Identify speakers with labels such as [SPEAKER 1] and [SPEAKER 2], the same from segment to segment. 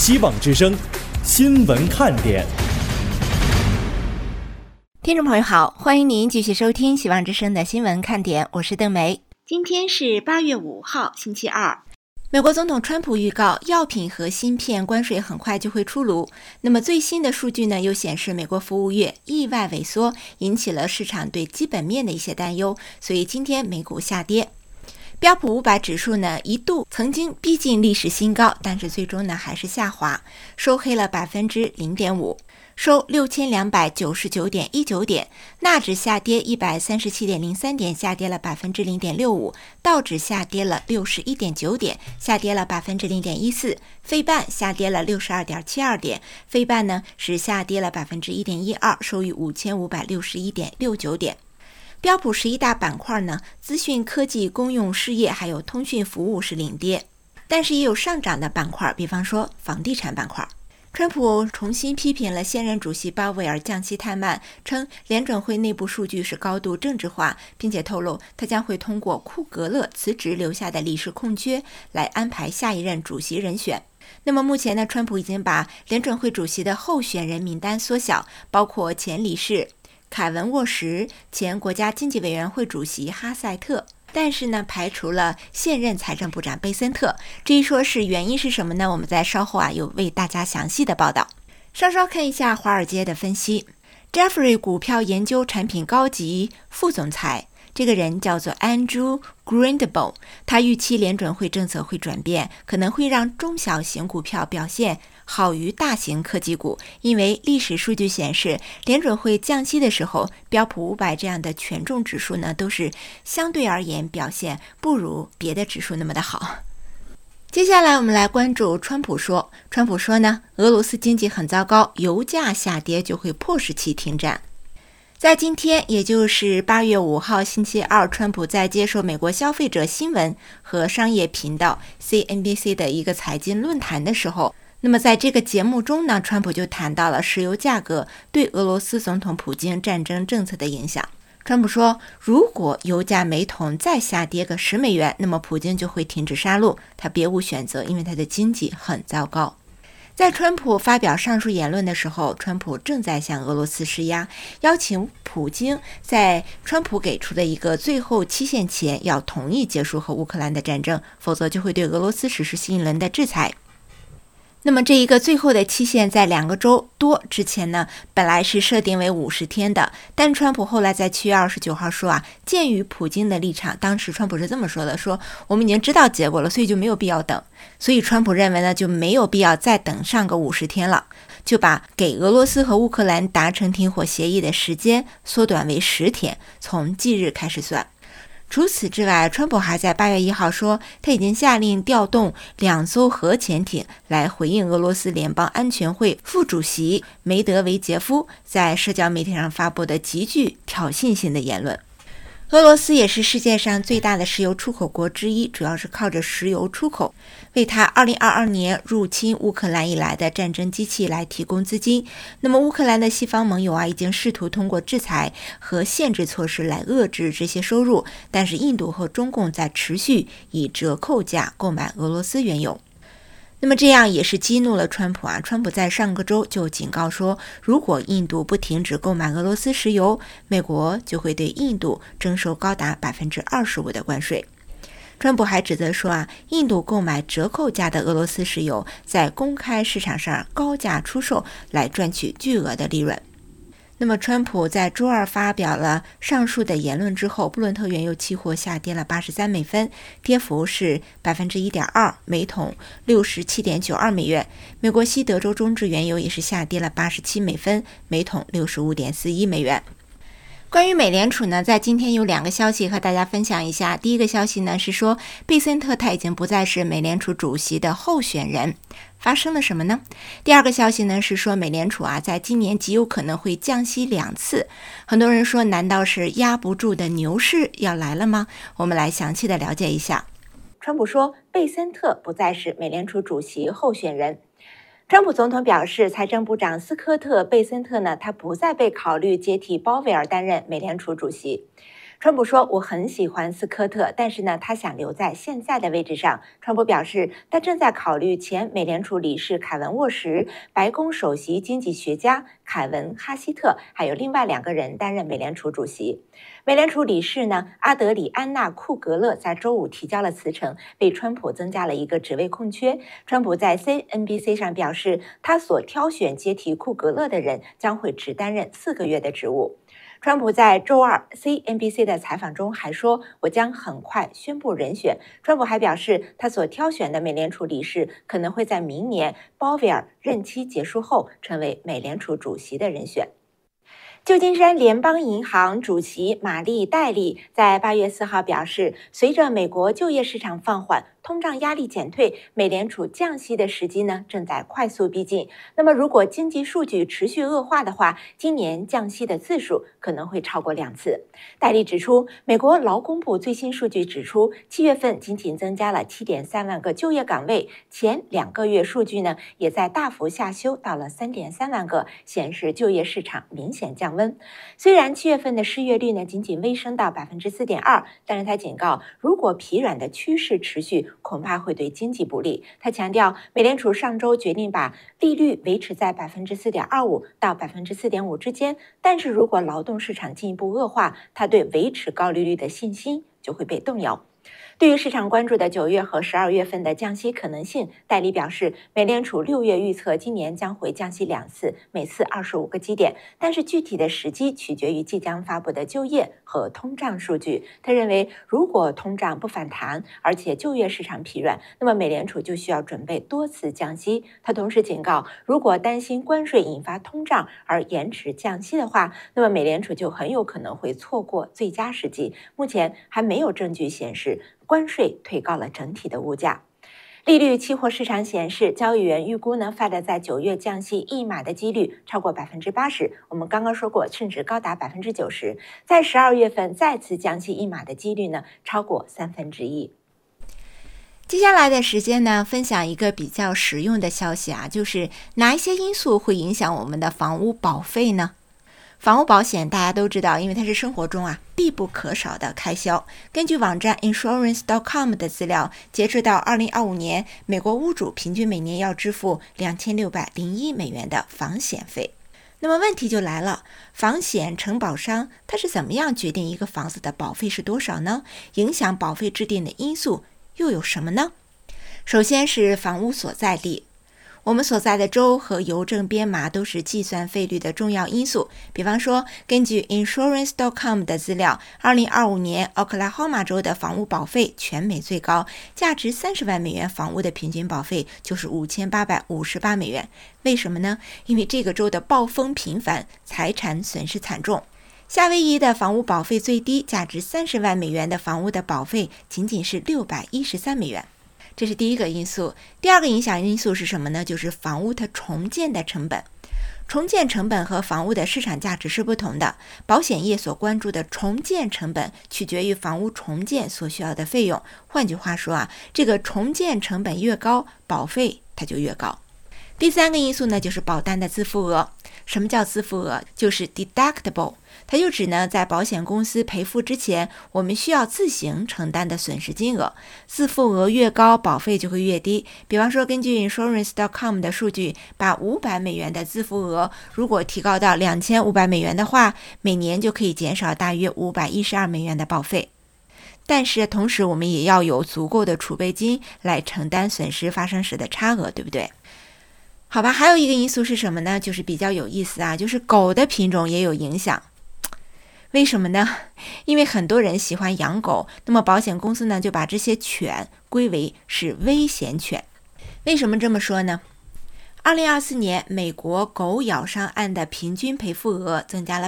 [SPEAKER 1] 希望之声新闻看点。
[SPEAKER 2] 听众朋友好，欢迎您继续收听希望之声的新闻看点，我是邓梅。今天是8月5号，星期二。美国总统川普预告，药品和芯片关税很快就会出炉。那么最新的数据呢，又显示美国服务业意外萎缩，引起了市场对基本面的一些担忧，所以今天美股下跌。标普500指数呢，一度曾经逼近历史新高，但是最终呢还是下滑，收黑了 0.5%， 收 6299.19 点。纳指下跌 137.03 点，下跌了 0.65%， 道指下跌了 61.9 点，下跌了 0.14%， 费半下跌了 62.72 点，费半呢是下跌了 1.12%， 收于 5561.69 点。标普11大板块呢，资讯科技、公用事业还有通讯服务是领跌，但是也有上涨的板块，比方说房地产板块。川普重新批评了现任主席鲍威尔降息太慢，称联准会内部数据是高度政治化，并且透露他将会通过库格勒辞职留下的理事空缺来安排下一任主席人选。那么目前呢，川普已经把联准会主席的候选人名单缩小，包括前理事凯文·沃什、前国家经济委员会主席哈塞特，但是呢，排除了现任财政部长贝森特。至于说是原因是什么呢？我们在稍后有为大家详细的报道。稍看一下华尔街的分析。Jeffrey 股票研究产品高级副总裁，这个人叫做 Andrew Grindable， 他预期联准会政策会转变，可能会让中小型股票表现好于大型科技股，因为历史数据显示，联准会降息的时候，标普500这样的权重指数呢，都是相对而言表现不如别的指数那么的好。接下来我们来关注川普说呢，俄罗斯经济很糟糕，油价下跌就会迫使其停战。在今天，也就是8月5号星期二，川普在接受美国消费者新闻和商业频道 CNBC 的一个财经论坛的时候，那么在这个节目中呢，川普就谈到了石油价格对俄罗斯总统普京战争政策的影响。川普说，如果油价每桶再下跌个10美元，那么普京就会停止杀戮，他别无选择，因为他的经济很糟糕。在川普发表上述言论的时候，川普正在向俄罗斯施压，邀请普京在川普给出的一个最后期限前要同意结束和乌克兰的战争，否则就会对俄罗斯实施新一轮的制裁。那么这一个最后的期限在2个周多之前呢，本来是设定为50天的，但川普后来在7月29号说鉴于普京的立场，当时川普是这么说的，说我们已经知道结果了，所以就没有必要等。所以川普认为呢，就没有必要再等上个50天了，就把给俄罗斯和乌克兰达成停火协议的时间缩短为10天，从即日开始算。除此之外，川普还在8月1号说，他已经下令调动2艘核潜艇来回应俄罗斯联邦安全会副主席梅德韦杰夫在社交媒体上发布的极具挑衅性的言论。俄罗斯也是世界上最大的石油出口国之一，主要是靠着石油出口为他2022年入侵乌克兰以来的战争机器来提供资金。那么乌克兰的西方盟友已经试图通过制裁和限制措施来遏制这些收入，但是印度和中共在持续以折扣价购买俄罗斯原油。那么这样也是激怒了川普川普在上个周就警告说，如果印度不停止购买俄罗斯石油，美国就会对印度征收高达 25% 的关税。川普还指责说印度购买折扣价的俄罗斯石油，在公开市场上高价出售来赚取巨额的利润。那么川普在周二发表了上述的言论之后，布伦特原油期货下跌了83美分，跌幅是 1.2%， 每桶 67.92 美元。美国西德州中质原油也是下跌了87美分，每桶 65.41 美元。关于美联储呢，在今天有2个消息和大家分享一下。第一个消息呢是说，贝森特他已经不再是美联储主席的候选人。发生了什么呢？第二个消息呢是说，美联储在今年极有可能会降息2次。很多人说，难道是压不住的牛市要来了吗？我们来详细的了解一下。川普说，贝森特不再是美联储主席候选人。川普总统表示，财政部长斯科特·贝森特呢，他不再被考虑接替鲍威尔担任美联储主席。 川普说，我很喜欢斯科特，但是呢，他想留在现在的位置上。川普表示，他正在考虑前美联储理事凯文沃什、白宫首席经济学家凯文哈希特，还有另外2个人担任美联储主席。美联储理事呢，阿德里安娜·库格勒在周五提交了辞呈，为川普增加了一个职位空缺。川普在 CNBC 上表示，他所挑选接替库格勒的人将会只担任4个月的职务。川普在周二 CNBC 的采访中还说，我将很快宣布人选。川普还表示，他所挑选的美联储理事可能会在明年鲍威尔任期结束后成为美联储主席的人选。旧金山联邦银行主席玛丽戴利在8月4号表示，随着美国就业市场放缓，通胀压力减退，美联储降息的时机呢正在快速逼近。那么如果经济数据持续恶化的话，今年降息的次数可能会超过2次。戴利指出，美国劳工部最新数据指出，7月份仅增加了 7.3 万个就业岗位，前2个月数据呢也在大幅下修到了 3.3 万个，显示就业市场明显降温。虽然7月份的失业率呢仅微升到 4.2%， 但是他警告，如果疲软的趋势持续，恐怕会对经济不利。他强调，美联储上周决定把利率维持在 4.25% 到 4.5% 之间，但是如果劳动市场进一步恶化，他对维持高利率的信心就会被动摇。对于市场关注的9月和12月份的降息可能性，戴利表示，美联储6月预测今年将会降息2次，每次25个基点，但是具体的时机取决于即将发布的就业和通胀数据。他认为，如果通胀不反弹，而且就业市场疲软，那么美联储就需要准备多次降息。他同时警告，如果担心关税引发通胀而延迟降息的话，那么美联储就很有可能会错过最佳时机。目前还没有证据显示关税推高了整体的物价。利率期货市场显示，交易员预估呢，Fed在9月降息1码的几率超过 80%， 我们刚刚说过，甚至高达 90%。在12月份再次降息1码的几率呢，超过1/3。接下来的时间呢，分享一个比较实用的消息啊，就是哪一些因素会影响我们的房屋保费呢？房屋保险大家都知道，因为它是生活中必不可少的开销。根据网站 insurance.com 的资料，截止到2025年，美国屋主平均每年要支付2601美元的房险费。那么问题就来了，房险承保商他是怎么样决定一个房子的保费是多少呢？影响保费制定的因素又有什么呢？首先是房屋所在地。我们所在的州和邮政编码都是计算费率的重要因素。比方说，根据 insurance.com 的资料，2025年奥克拉荷马州的房屋保费全美最高，价值30万美元房屋的平均保费就是5858美元。为什么呢？因为这个州的暴风频繁，财产损失惨重。夏威夷的房屋保费最低，价值30万美元的房屋的保费仅是613美元。这是第一个因素。第二个影响因素是什么呢？就是房屋它重建的成本。重建成本和房屋的市场价值是不同的。保险业所关注的重建成本取决于房屋重建所需要的费用。换句话说这个重建成本越高，保费它就越高。第三个因素呢，就是保单的自付额。什么叫自付额？就是 deductible， 它就指呢在保险公司赔付之前，我们需要自行承担的损失金额。自付额越高，保费就会越低。比方说，根据 insurance.com 的数据，把500美元的自付额如果提高到2500美元的话，每年就可以减少大约512美元的保费。但是同时我们也要有足够的储备金来承担损失发生时的差额，对不对？好吧，还有一个因素是什么呢？就是比较有意思就是狗的品种也有影响。为什么呢？因为很多人喜欢养狗，那么保险公司呢就把这些犬归为是危险犬。为什么这么说呢？2024年美国狗咬伤案的平均赔付额增加了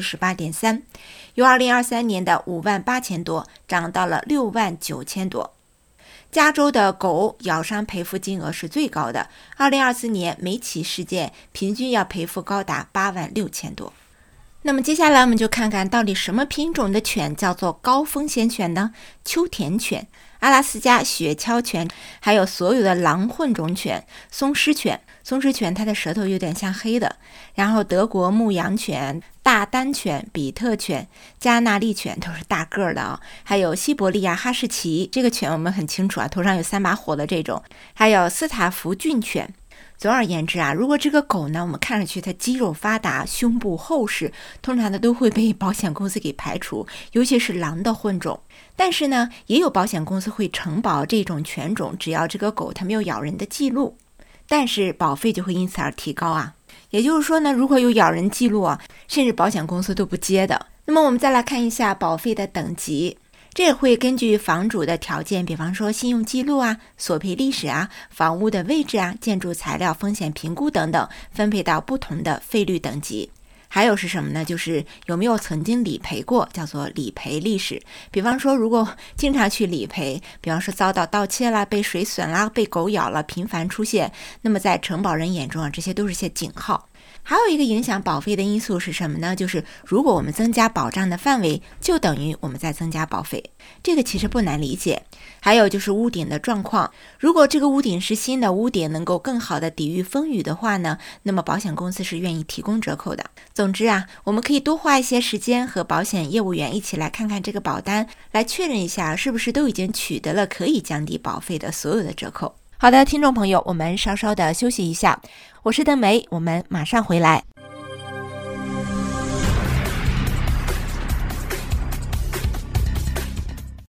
[SPEAKER 2] 18.3%， 由2023年的58000多涨到了69000多。加州的狗咬伤赔付金额是最高的，2024年每起事件平均要赔付高达86000多。那么接下来我们就看看到底什么品种的犬叫做高风险犬呢？秋田犬。 阿拉斯加雪橇犬，还有所有的狼混种犬、松狮犬。松狮犬它的舌头有点像黑的，然后德国牧羊犬、大丹犬、比特犬、加纳利犬都是大个儿的啊，还有西伯利亚哈士奇，这个犬我们很清楚啊，头上有3把火的这种，还有斯塔福郡犬。总而言之啊，如果这个狗呢，我们看上去它肌肉发达、胸部厚实，通常呢都会被保险公司给排除，尤其是狼的混种。但是呢，也有保险公司会承保这种犬种，只要这个狗它没有咬人的记录，但是保费就会因此而提高啊。也就是说呢，如果有咬人记录啊，甚至保险公司都不接的。那么我们再来看一下保费的等级。这也会根据房主的条件，比方说信用记录啊、索赔历史啊、房屋的位置啊、建筑材料风险评估等等，分配到不同的费率等级。还有是什么呢？就是有没有曾经理赔过，叫做理赔历史。比方说如果经常去理赔，比方说遭到盗窃啦、被水损啦、被狗咬了，频繁出现，那么在承保人眼中啊，这些都是些警号。还有一个影响保费的因素是什么呢？就是如果我们增加保障的范围，就等于我们在增加保费。这个其实不难理解。还有就是屋顶的状况，如果这个屋顶是新的屋顶，能够更好的抵御风雨的话呢，那么保险公司是愿意提供折扣的。总之啊，我们可以多花一些时间和保险业务员一起来看看这个保单，来确认一下是不是都已经取得了可以降低保费的所有的折扣。好的，听众朋友，我们稍稍的休息一下。我是邓梅，我们马上回来。